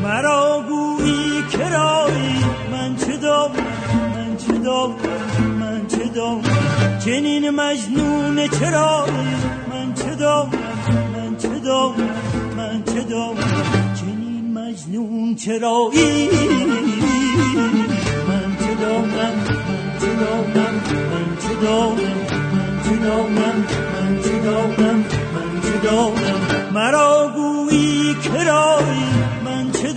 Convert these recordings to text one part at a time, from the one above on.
مرا گویی کرایی من چه دانم چنین مجنون چرایی من چه دانم چنین مجنون چرایی من چه دانم مرا گویی کرایی من چه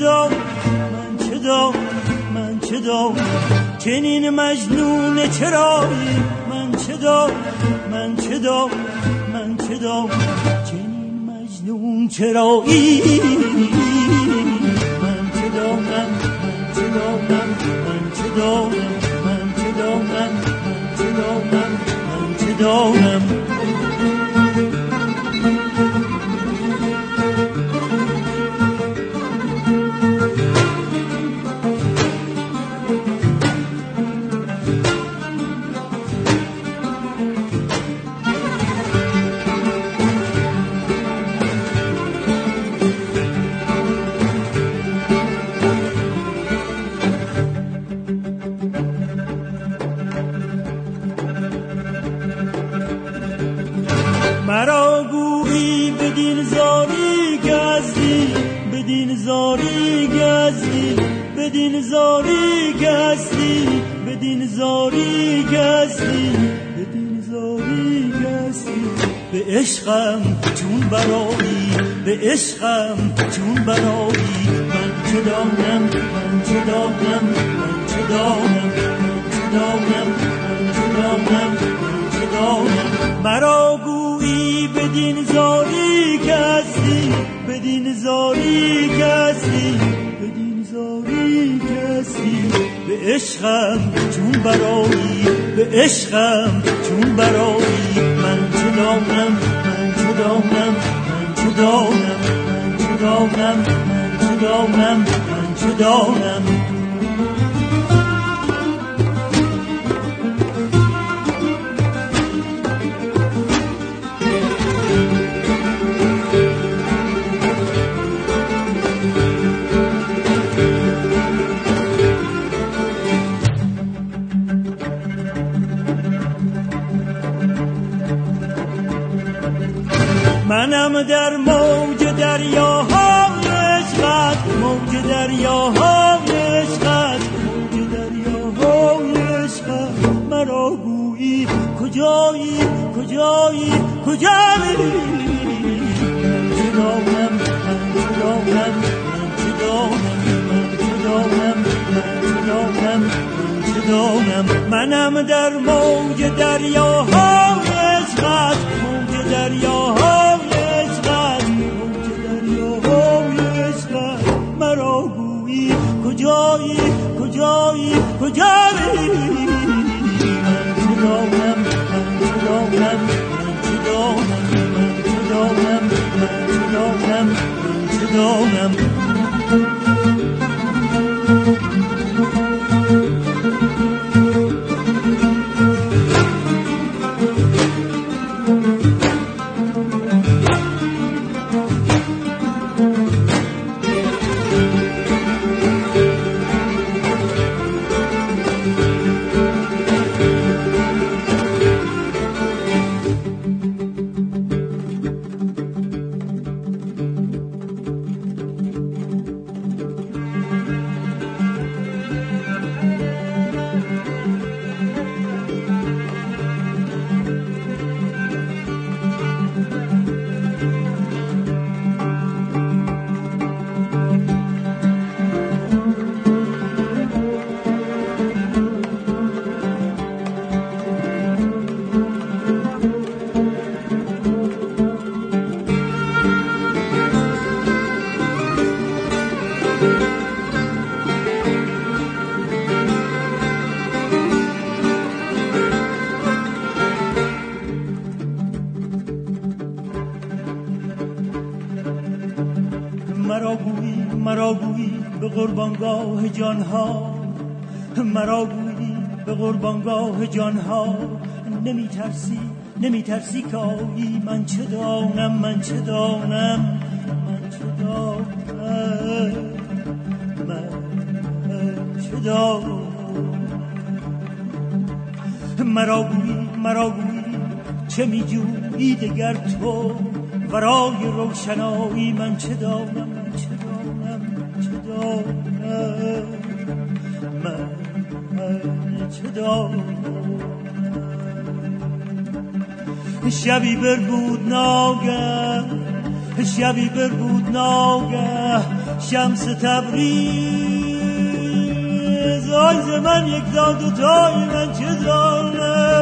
دانم چنین مجنون چرایی من چه دانم چنین مجنون چرایی من چه دانم مرا گویی بدین زاری گزدی به عشقم چون برایی من چه دانم مرا گویی بدین زاری گزدی به عشقم چون برایی من چه دانم منم در موج دریاهای عشقت مرا گویی کجایی منم در موج دریاهای عشقت مرا گویی کجایی مرا گویی به قربانگاه جانها نمیترسی که آیی من چه دانم دارم. مرا گویی چه می‌جویی دگر تو ورای روشنایی؟ من چه دانم من چه دانم. شبی بربود ناگه شمس تبریز آی ز من یک دان دوتای. من چه دانم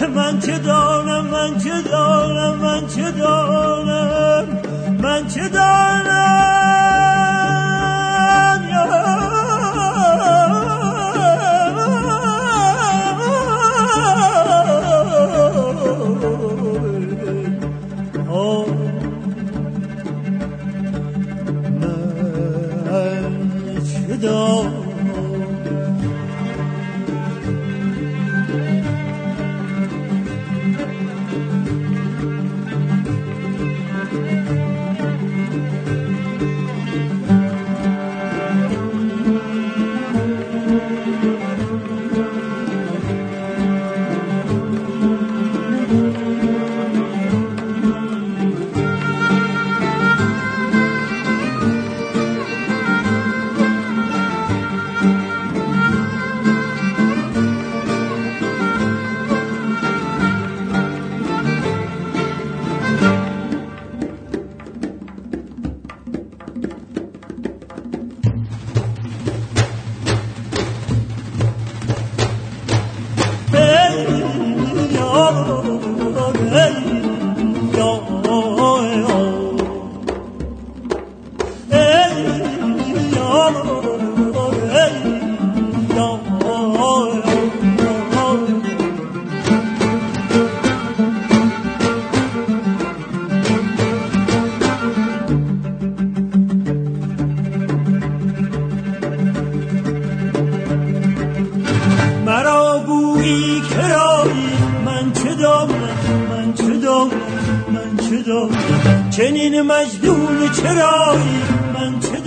چنین مجنون چرایی؟ من چه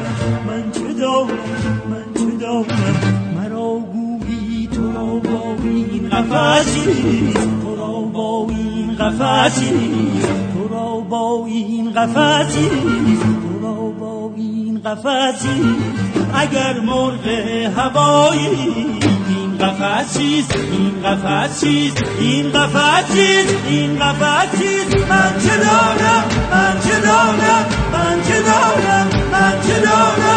دانم. مرا گویی تو را با این قفسی، تو را با این قفسی اگر مرغ هوایی. این قفسیست من چه دانم